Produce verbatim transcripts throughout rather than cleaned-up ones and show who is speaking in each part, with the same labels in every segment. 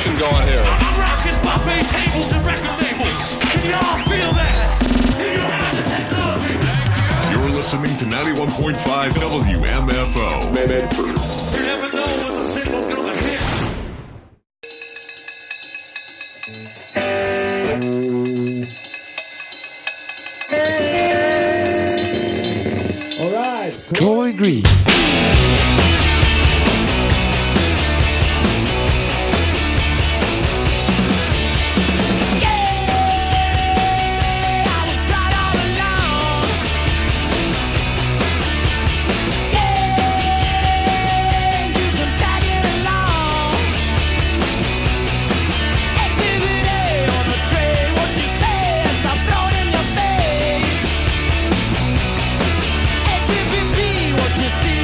Speaker 1: action going here.
Speaker 2: I'm rocking buffet tables and record labels. Can y'all feel that? Do you have the technology? Thank you.
Speaker 3: You're listening to ninety-one point five W M F O. Medford.
Speaker 2: You never know when the single's gonna hit.
Speaker 4: All right.
Speaker 5: Troy Green.
Speaker 6: See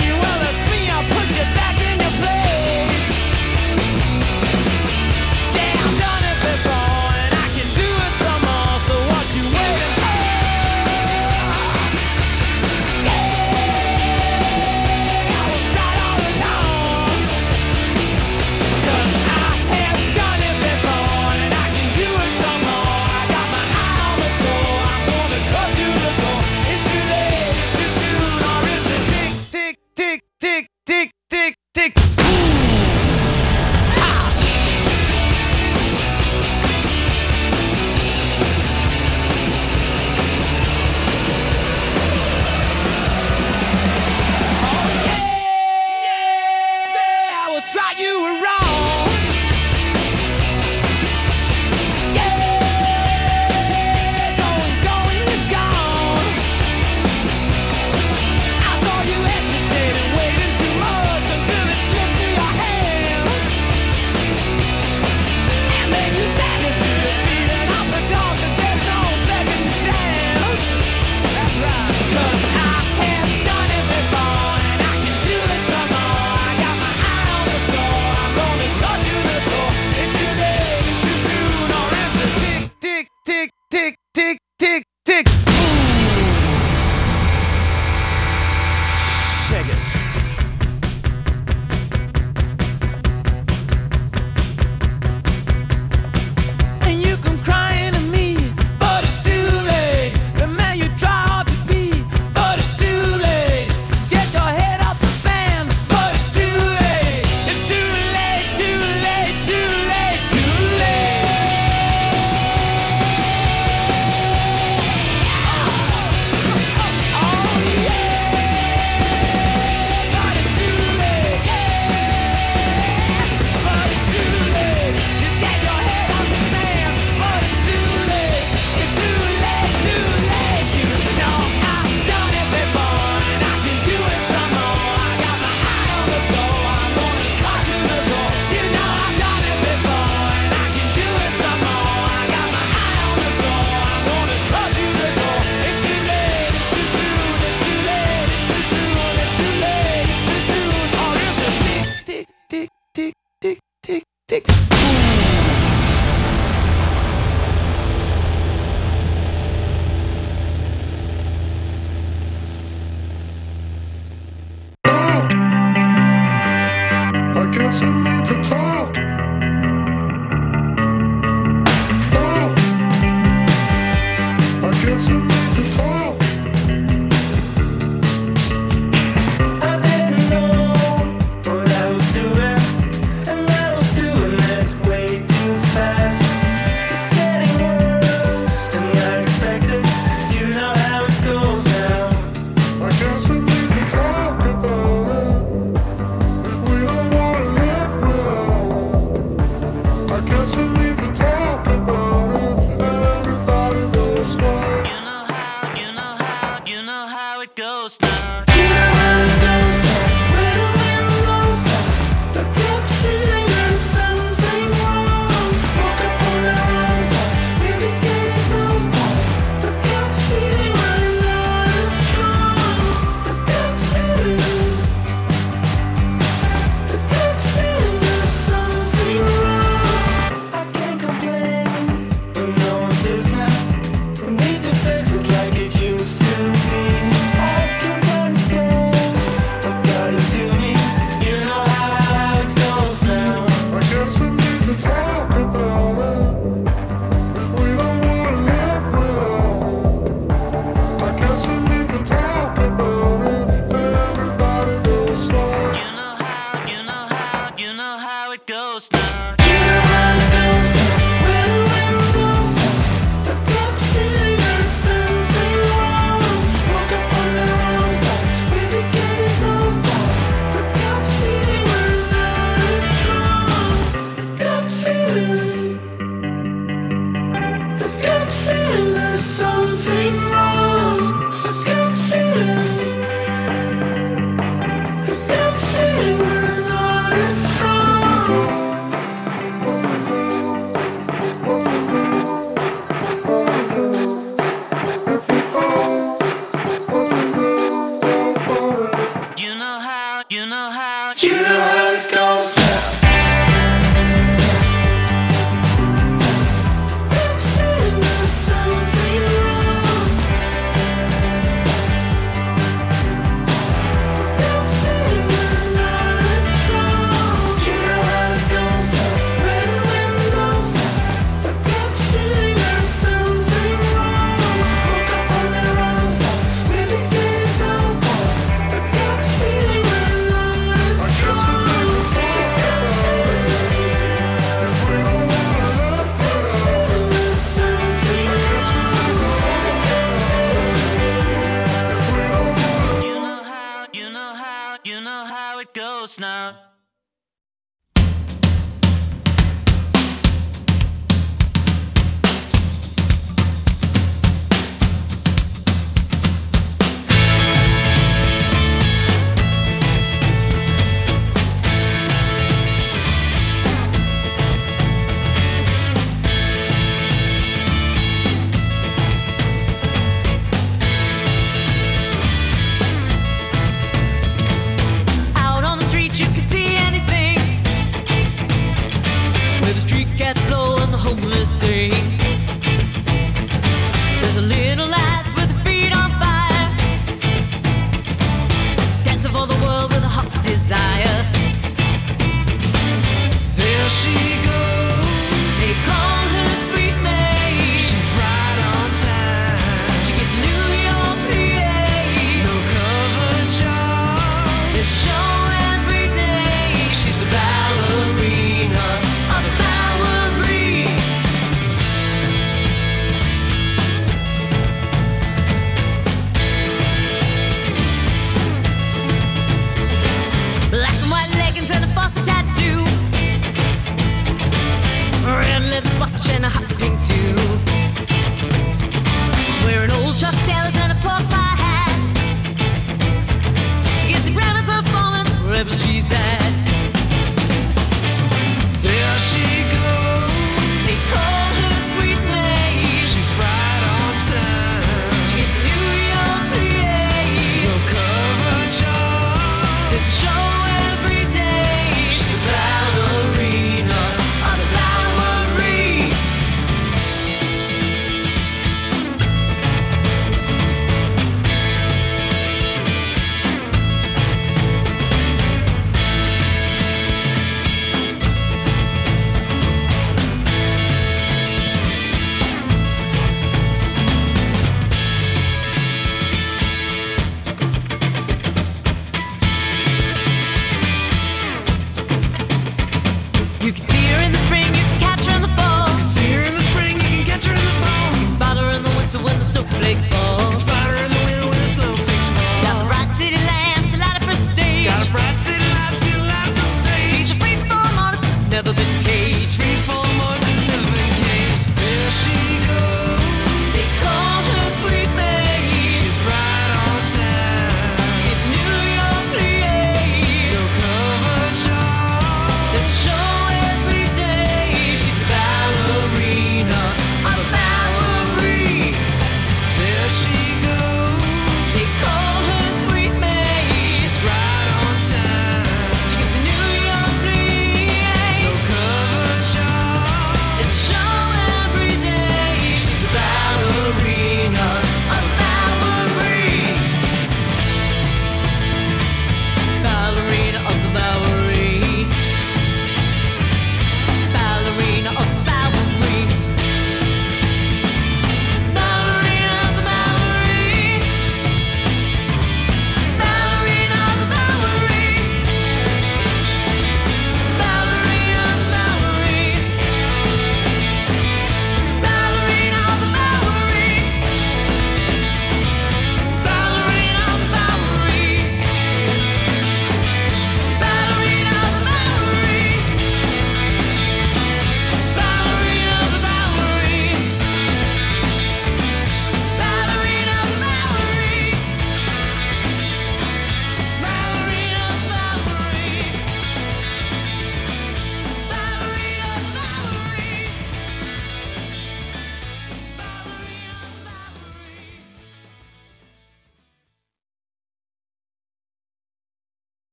Speaker 1: She's a ballerina of a Bowery.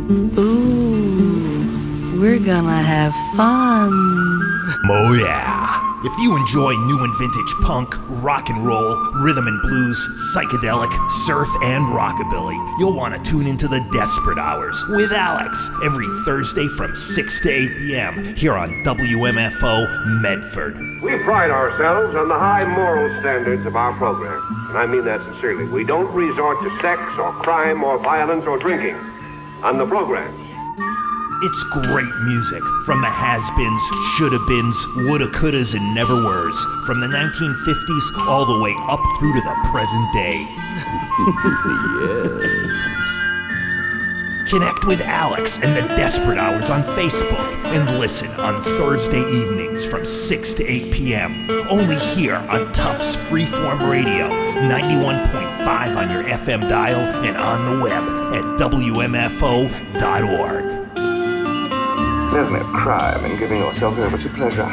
Speaker 1: Ooh, we're gonna have fun.
Speaker 5: Oh yeah. If you enjoy new and vintage punk, rock and roll, rhythm and blues, psychedelic, surf, and rockabilly, you'll want to tune into the Desperate Hours with Alex every Thursday from six to eight p.m. here on W M F O Medford.
Speaker 6: We pride ourselves on the high moral standards of our program, and I mean that sincerely. We don't resort to sex or crime or violence or drinking on the programs.
Speaker 5: It's great music from the has-beens, shoulda-beens, woulda-couldas, and never-weres, from the nineteen fifties all the way up through to the present day. Yes. Connect with Alex and the Desperate Hours on Facebook and listen on Thursday evenings from six to eight p.m. only here on Tufts Freeform Radio, ninety-one point five on your F M dial and on the web at W M F O dot org.
Speaker 7: There's no crime in giving yourself over to pleasure.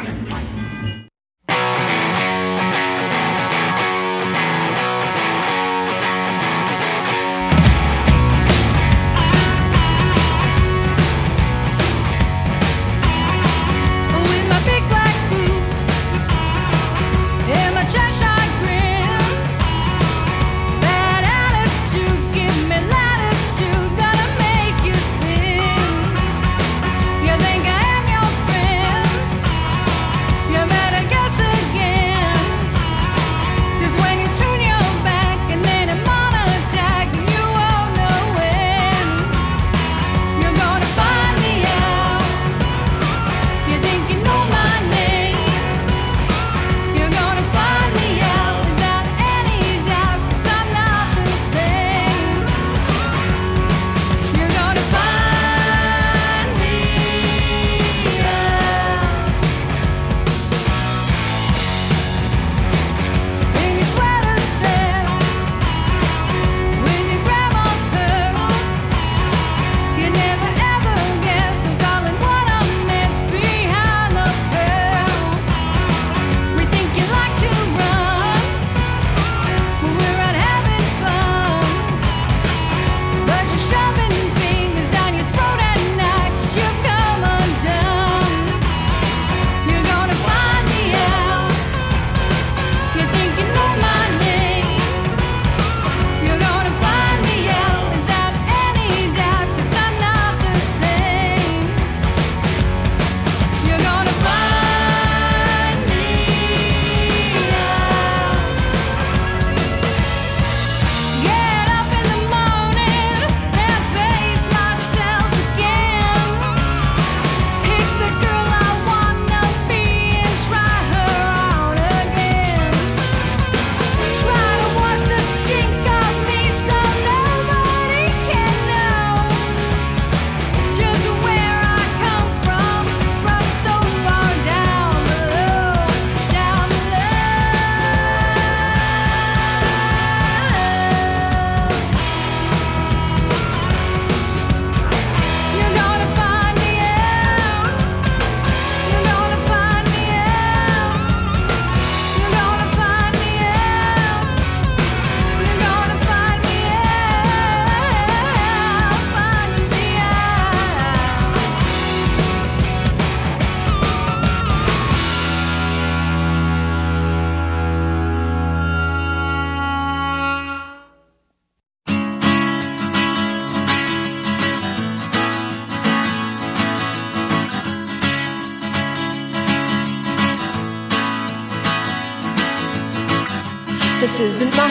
Speaker 8: This isn't my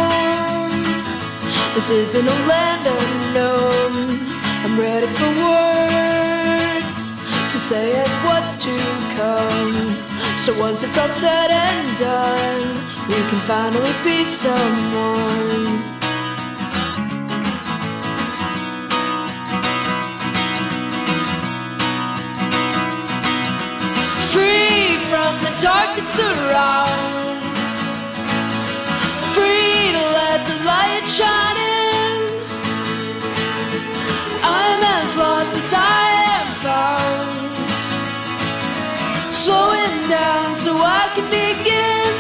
Speaker 8: home. This isn't a land unknown. I'm ready for words to say it what's to come. So once it's all said and done, we can finally be someone. Free from the dark that surrounds, free to let the light shine in. I'm as lost as I am found, slowing down so I can begin.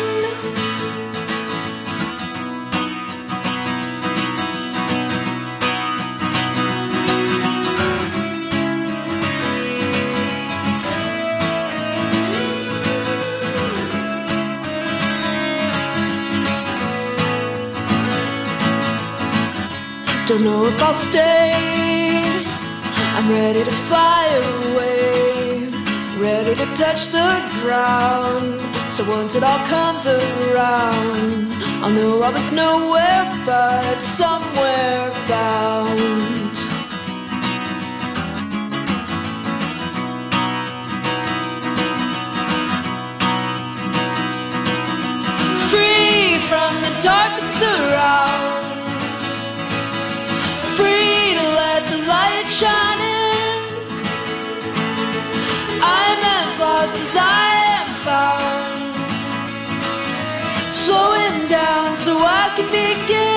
Speaker 8: Don't know if I'll stay. I'm ready to fly away, ready to touch the ground. So once it all comes around, I'll know I was nowhere but somewhere bound. Free from the dark that surrounds, free to let the light shine in. I'm as lost as I am found, slowing down so I can begin.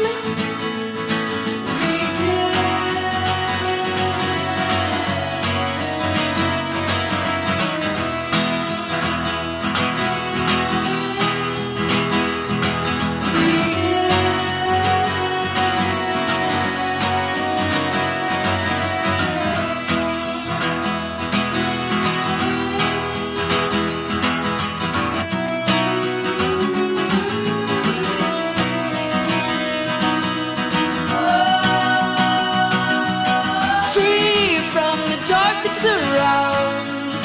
Speaker 8: Surrounds,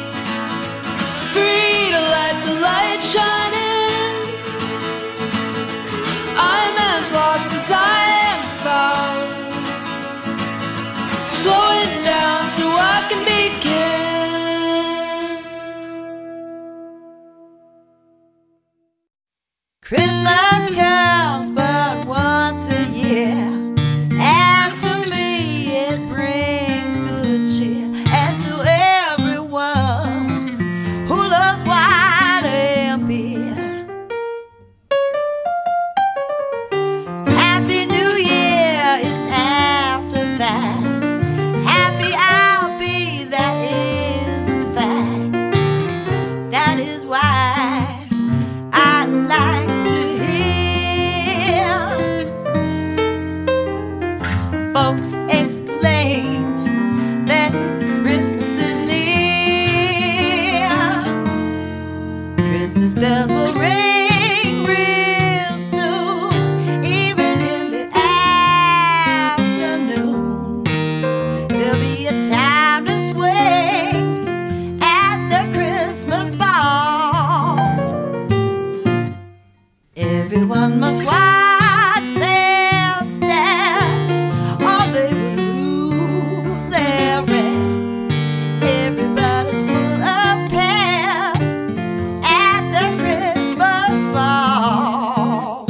Speaker 8: free to let the light shine in. I'm as lost as I am found, slowing down so I can begin.
Speaker 9: Christmas comes but once a year, and to me it brings good cheer. Folks exclaim that Christmas is near. Christmas bells will ring real soon, even in the afternoon. There'll be a time to swing at the Christmas ball. Everyone must watch their step, they will lose their rent. Everybody's full of pep at the Christmas ball.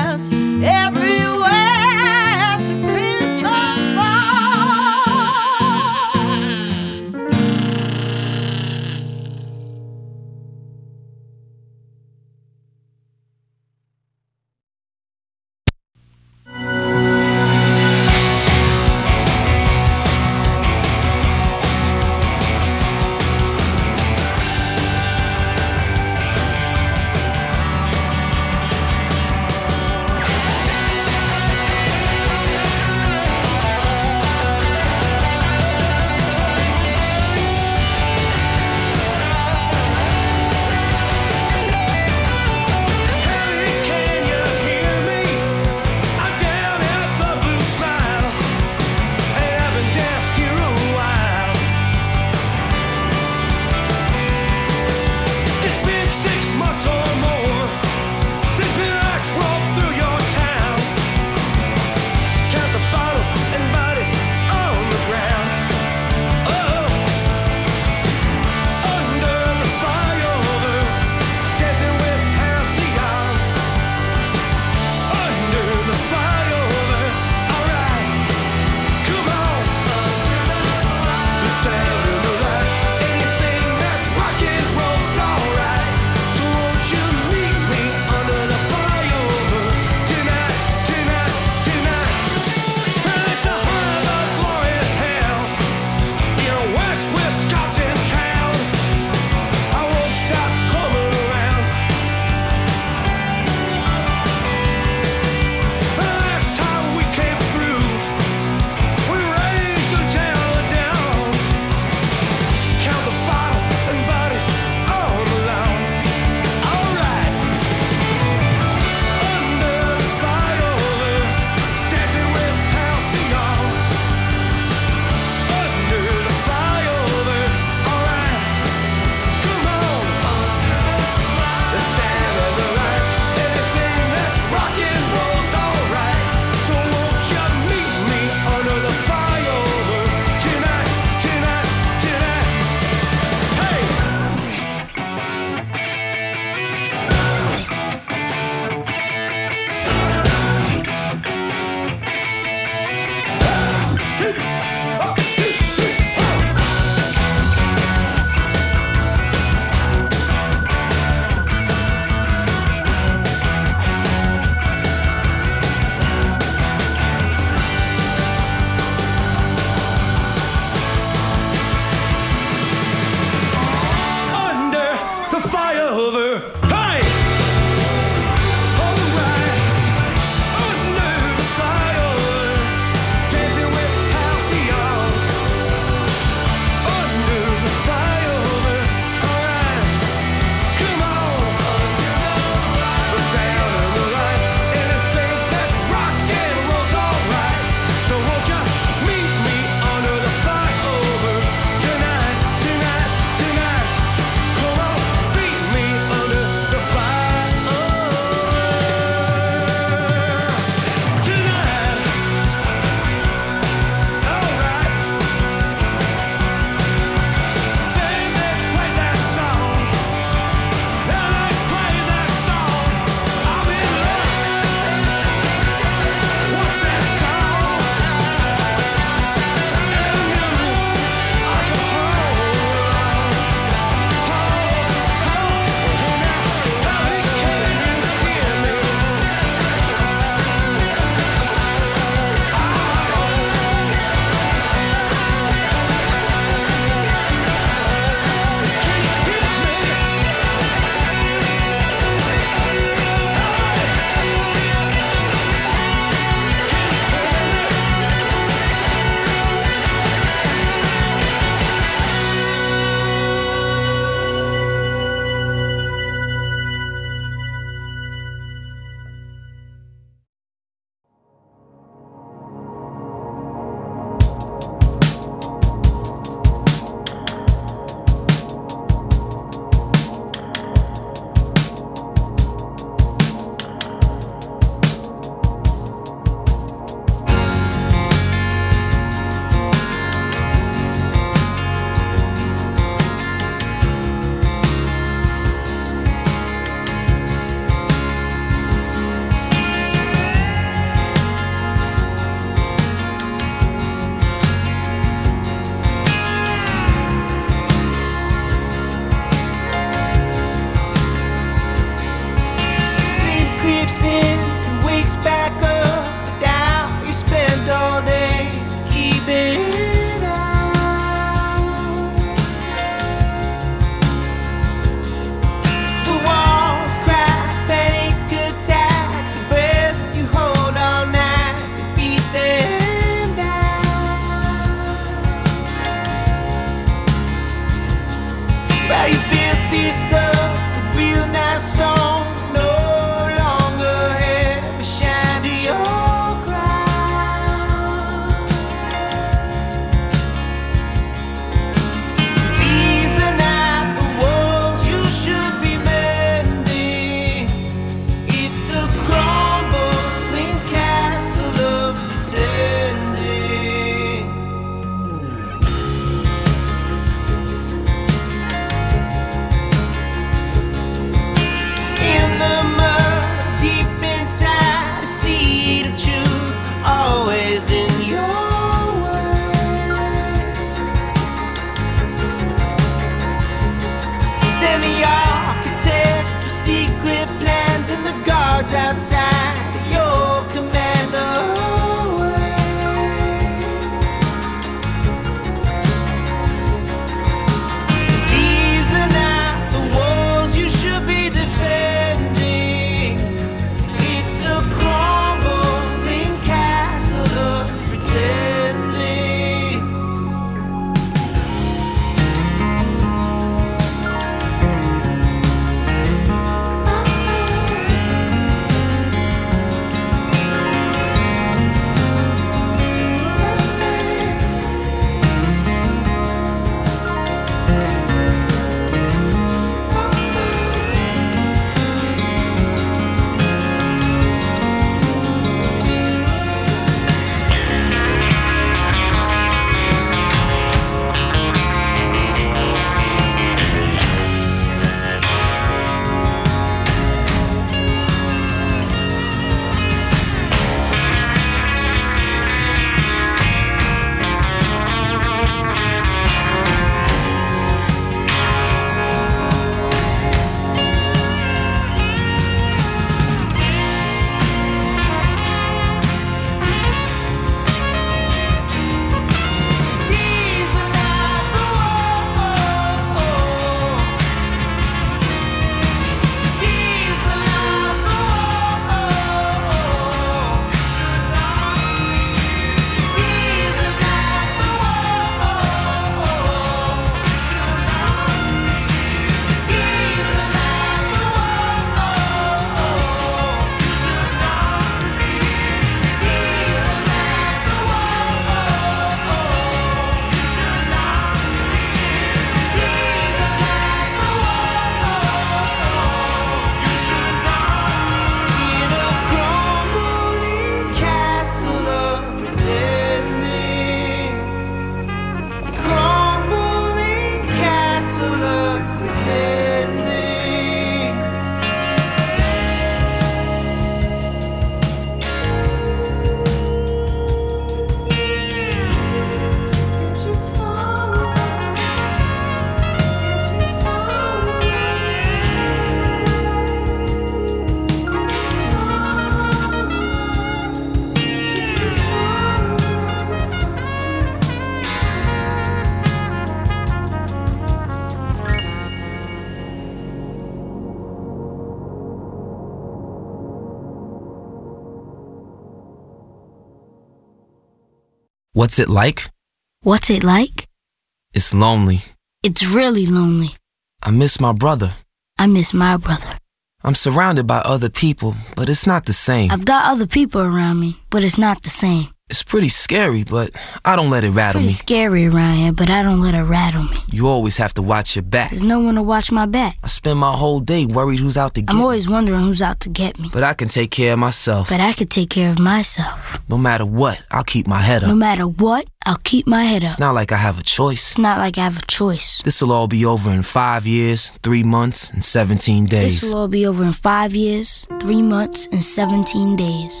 Speaker 10: What's it like?
Speaker 11: What's it like?
Speaker 10: It's lonely.
Speaker 11: It's really lonely.
Speaker 10: I miss my brother.
Speaker 11: I miss my brother.
Speaker 10: I'm surrounded by other people, but it's not the same.
Speaker 11: I've got other people around me, but it's not the same.
Speaker 10: It's pretty scary, but I don't let it rattle me.
Speaker 11: It's pretty scary around here, but I don't let it rattle me.
Speaker 10: You always have to watch your back.
Speaker 11: There's no one to watch my back.
Speaker 10: I spend my whole day worried who's out to get me.
Speaker 11: I'm always wondering who's out to get me.
Speaker 10: But I can take care of myself.
Speaker 11: But I can take care of myself.
Speaker 10: No matter what, I'll keep my head up.
Speaker 11: No matter what, I'll keep my head up.
Speaker 10: It's not like I have a choice.
Speaker 11: It's not like I have a choice.
Speaker 10: This'll all be over in five years, three months, and seventeen days.
Speaker 11: This'll all be over in five years, three months, and seventeen days.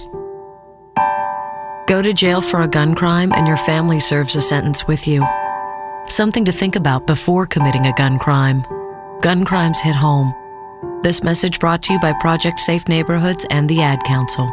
Speaker 12: Go to jail for a gun crime and your family serves a sentence with you. Something to think about before committing a gun crime. Gun crimes hit home. This message brought to you by Project Safe Neighborhoods and the Ad Council.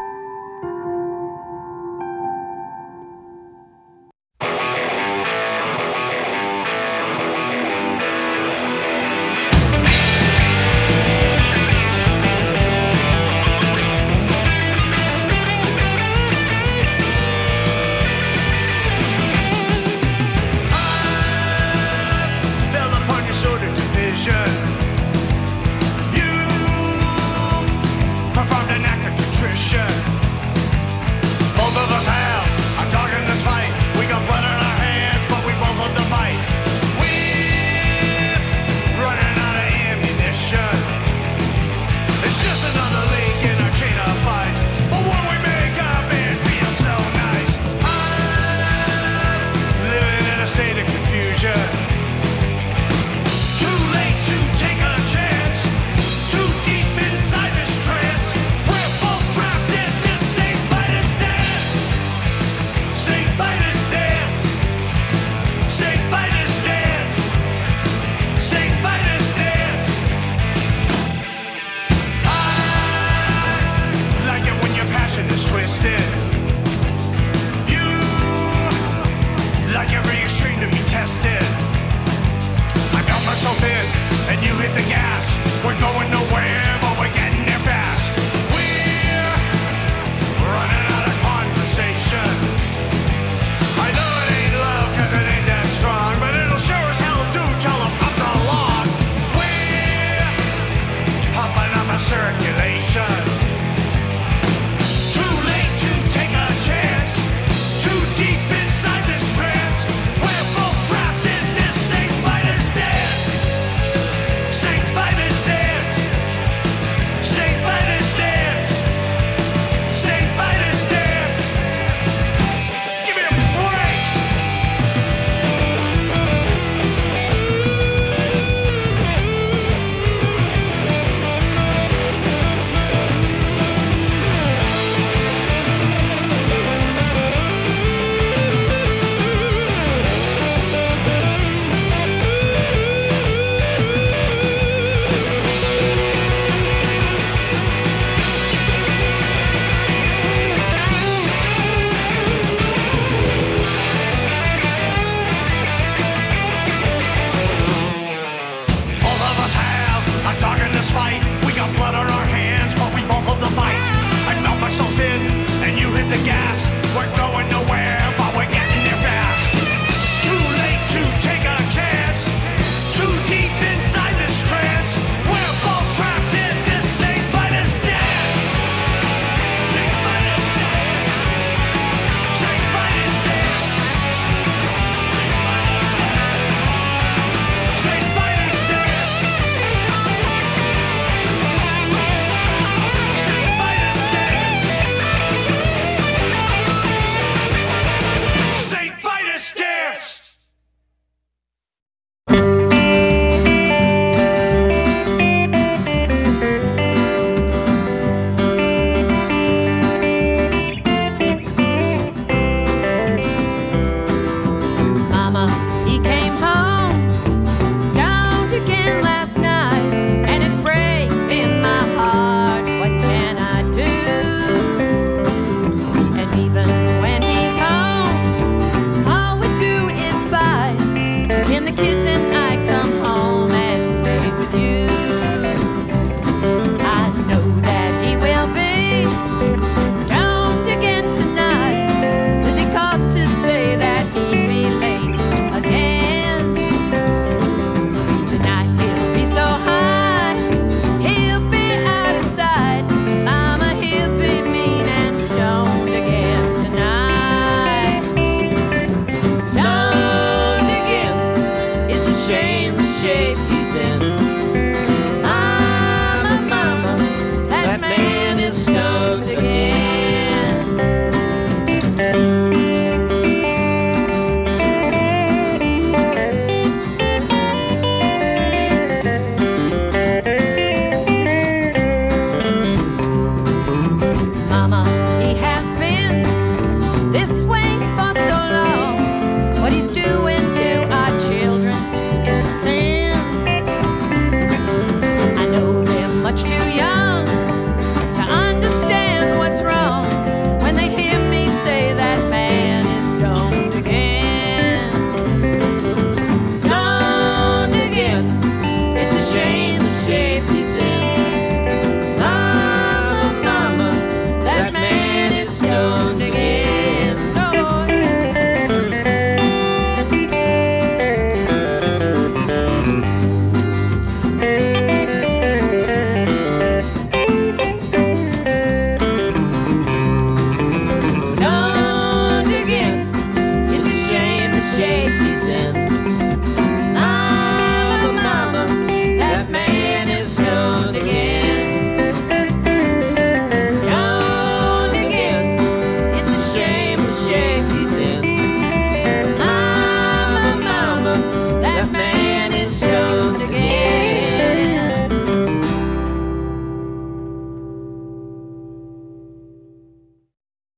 Speaker 2: Performed an act of contrition.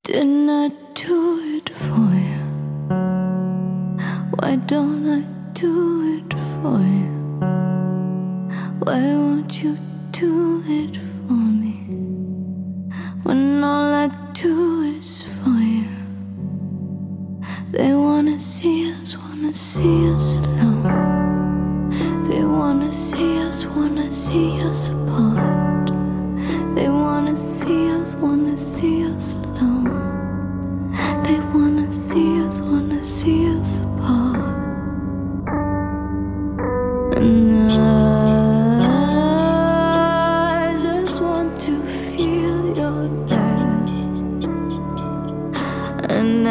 Speaker 8: Didn't I do it for you? Why don't I do it for you? Why won't you do it for me? When all I do is for you. They wanna see us, wanna see us alone. They wanna see us, wanna see us apart. They wanna see us, wanna see us alone. They wanna see us, wanna see us apart. And I just want to feel your love. And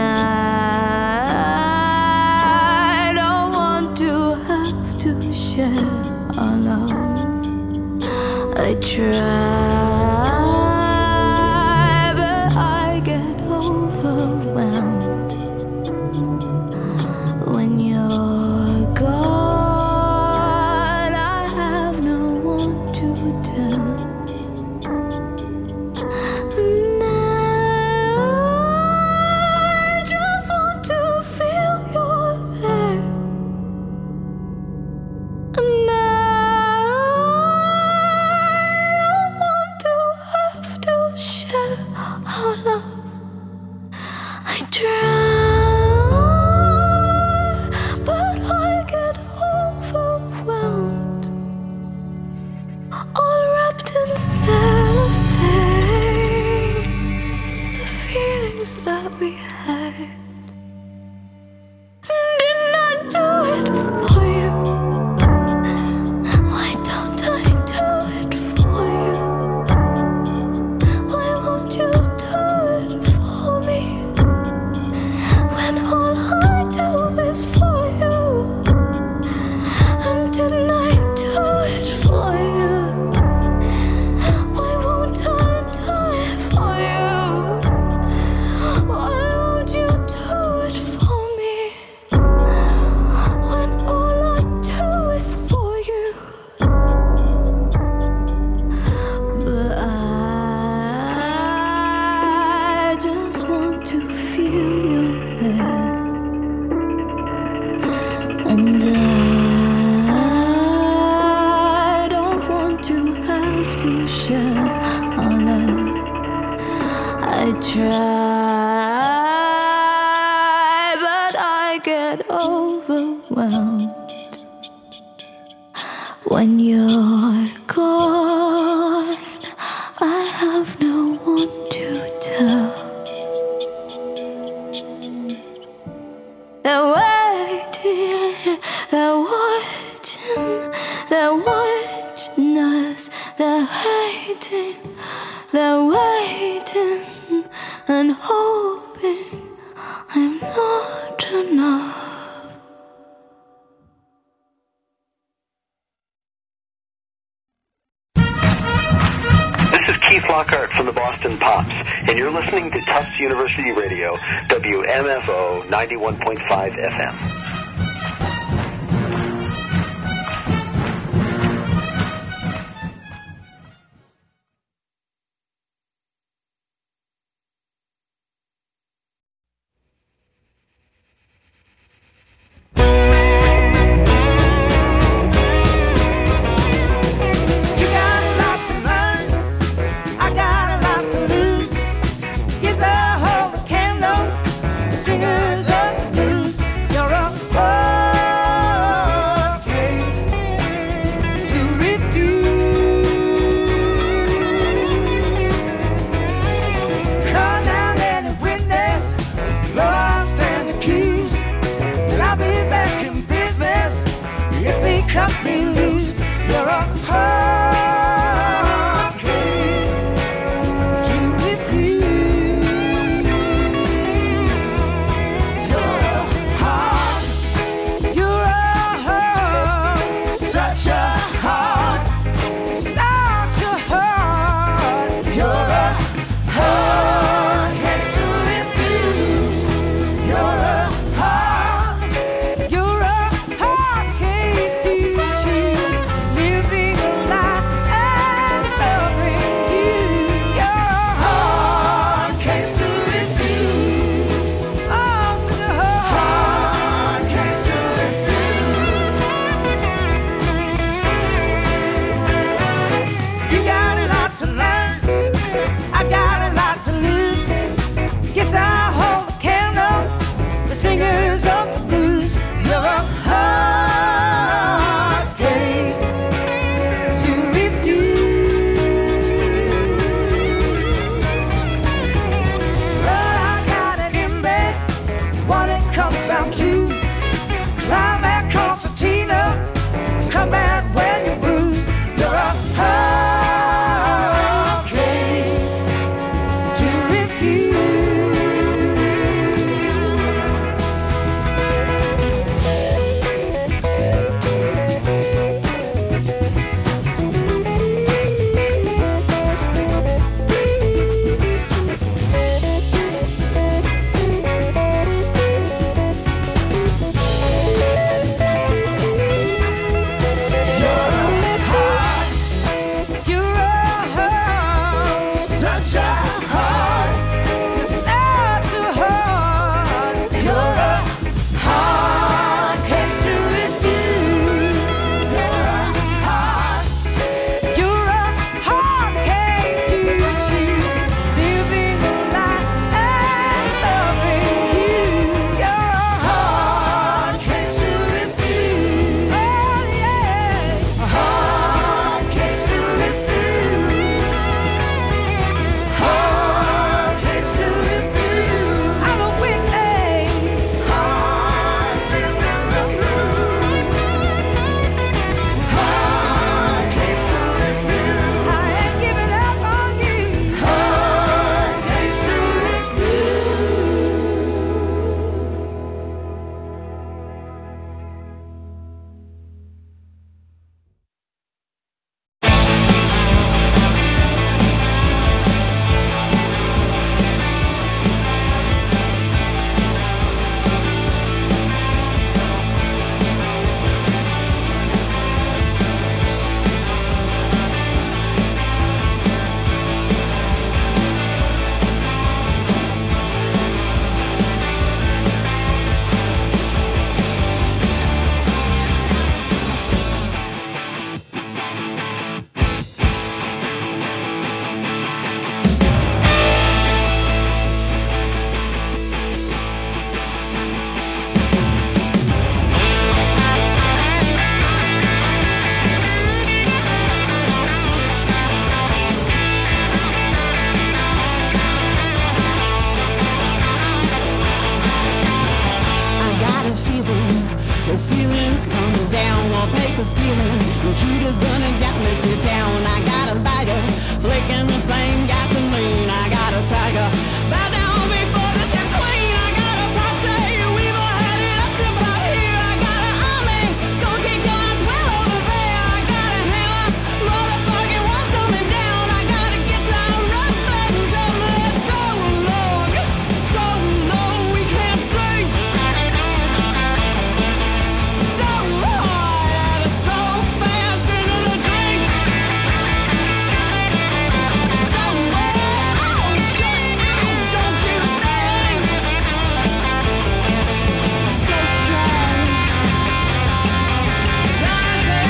Speaker 8: I don't want to have to share our love. I try. When you're gone, I have no one to tell. They're waiting, they're watching, they're watching us. They're waiting, they're waiting and hoping I'm not enough.
Speaker 13: Keith Lockhart from the Boston Pops, and you're listening to Tufts University Radio, W M F O ninety-one point five F M.
Speaker 14: Singers of the blues, you're a this feeling. The heat is burning down this here town. I got a lighter, flicking the flame, gasoline. I got a tiger, bow down before this is clean. I got a posse, we've all had it up to about here. I got an army, go kick your ass well over there. I got a hammer, motherfucking one's coming down. I got a guitar, rough and tumble. It's so long, so long we can't see. So hard, so fast into the dream. So long, oh shit, oh, don't you think? So strong, rising,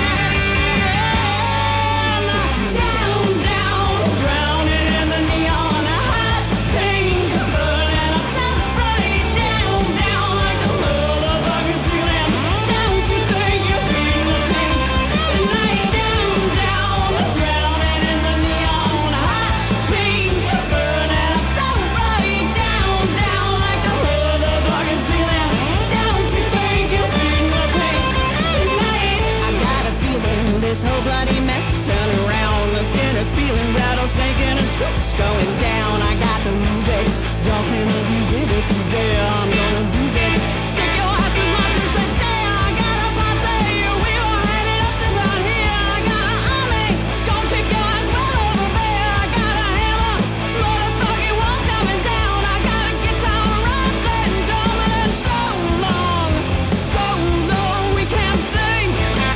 Speaker 14: down, down, drowning in the neon, hot pink, burning up so bright. Down, down like the motherfucking ceiling. Don't you think you're feeling the pain tonight? Down, down, drowning in the neon, hot pink, burning up so bright. Down, down like the motherfucking ceiling. Don't you think you're feeling the pain tonight? I got a feeling this whole bloody mess turning around. The skin is feeling rattlesnake and a soup's going down. I got the music, y'all can abuse it if you dare. I'm gonna abuse it. Stick your ass as much as they say. I got a posse, we all had it up to about here. I got an army, gon' kick your ass well over there. I got a hammer, motherfucking one's coming down. I got a guitar, rough and dumb, and so long, so long we can't sing.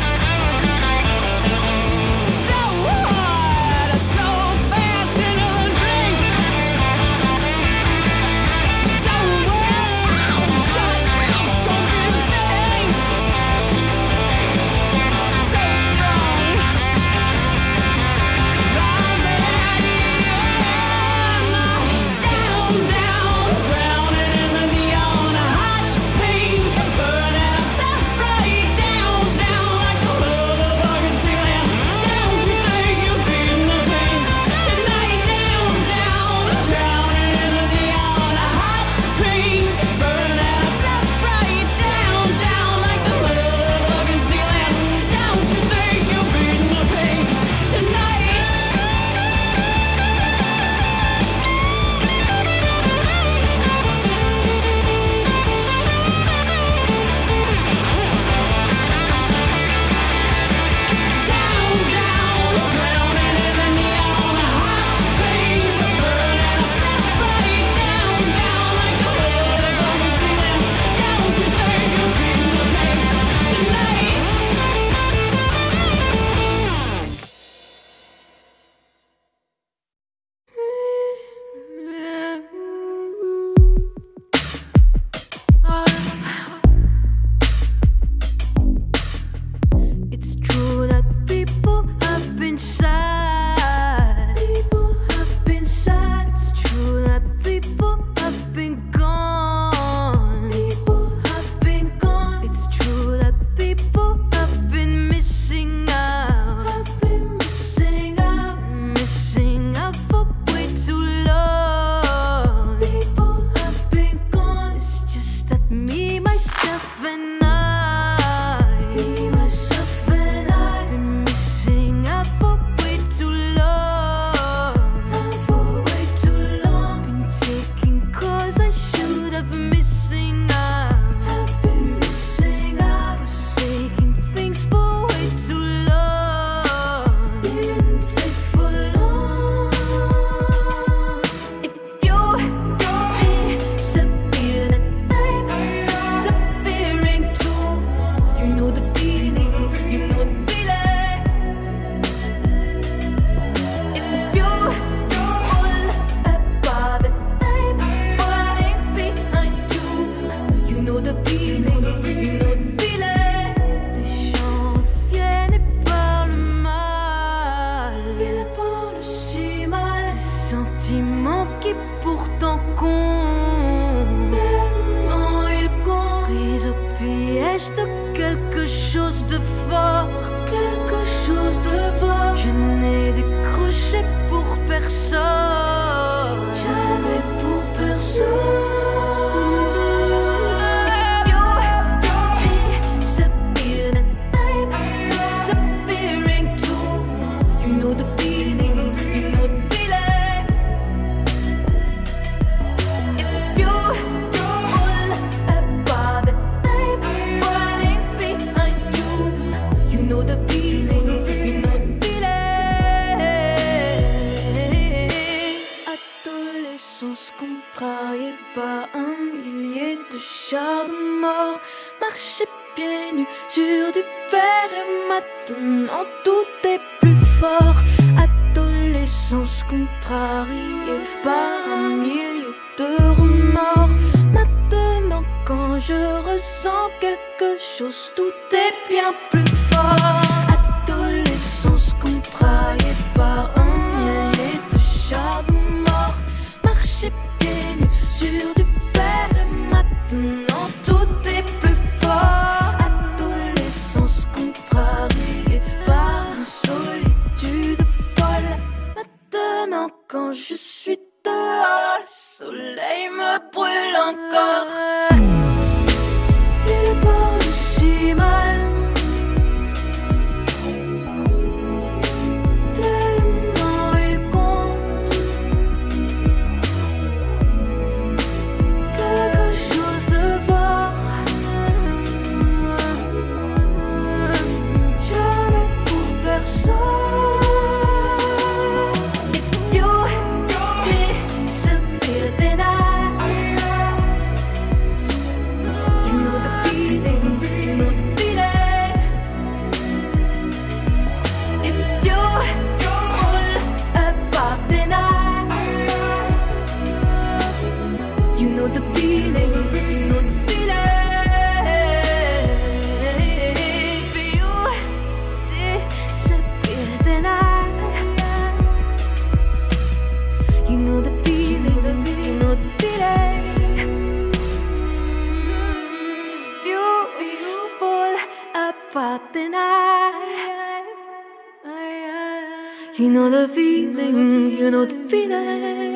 Speaker 14: So hard, so fast into the dream. So well, oh shut up, don't you think? So strong, rising, down, down, drowning in the neon, hot pink, burning up so bright. Down, down like the motherfucking ceiling. Don't you think you're feeling the pain tonight? Down, down, drowning in the neon, hot pink, burning up so bright. Down, down like the motherfucking ceiling. Don't you think you're feeling the pain tonight? Down, down, drowning in the neon, hot pink, burning up so bright. Down, down like the motherfucking ceiling. Don't you think you're feeling the pain tonight?
Speaker 8: It's true that people have been sad. People have been sad. It's true that people have been gone. People have been gone. It's true that people have been missing out. Have been missing out. Missing out for way too long. People have been gone. It's just that me, myself, and I. Me, myself, and I. Been missing out for way too long. For way too long. Been taking calls I should have missing out. Have been missing out. Forsaking things for way too long. Didn't take for long. If you disappear, then I'm disappearing too. You know the feeling, you know the feeling. If you fall apart, then I'm falling behind you. You know the feeling, you know the feeling. Les gens reviennent et parlent mal. Ils parlent si mal. Des sentiments qui pourtant comptent. Tellement ils comptent. Pris au piège de quelque chose de fort. Quelque chose de fort. Je n'ai décroché pour personne. Jamais pour personne. You disappear, then I'm l'essence contrariée par un millier de chars de mort. Marcher pieds nus sur du fer et maintenant tout est plus fort. Adolescence contrariée par un millier de remords. Maintenant quand je ressens quelque chose, tout est bien plus fort. Adolescence contrariée par un millier de chars de mort. Marcher pieds nus sur du fer et maintenant tout est plus fort. Adolescence contrariée par une solitude folle. Maintenant quand je suis dehors, le soleil me brûle encore. Il parle si mal, tellement il compte quelque chose de fort. Jamais pour personne. If you disappear, then I, you know the feeling, you know the feeling. If you fall apart, then I, you know the feeling, you know the feeling. If you disappear, then I, you know the feeling, you know the feeling. If you, if you fall apart, then I, you know the feeling, you know the feeling.